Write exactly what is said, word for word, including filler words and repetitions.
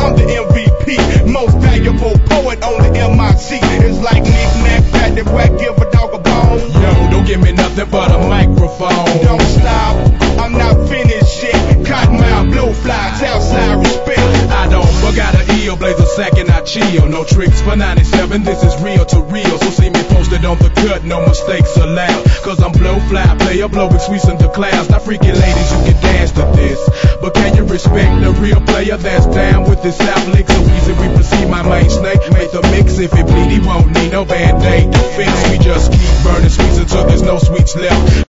I'm the M V P, most valuable poet on the M I C. It's like knick-knack, patty whack, give a dog a bone. Yo, don't give me nothing but a microphone. Don't stop, I'm not finished yet. Cottonmouth, blowfly, Southside respect. I don't forgot an eel, blaze a sack and I chill. No tricks for ninety-seven, this is real to real. So see me posted on the cut, no mistakes allowed. Cause I'm blowfly, player, blowing sweets into clouds. Now freaky ladies, you can dance to this, but can you respect the real player that's down with this South Lick? So easy we proceed, my main snake make the mix. If it bleed, he won't need no band-aid to fix. We just keep burning sweets until there's no sweets left.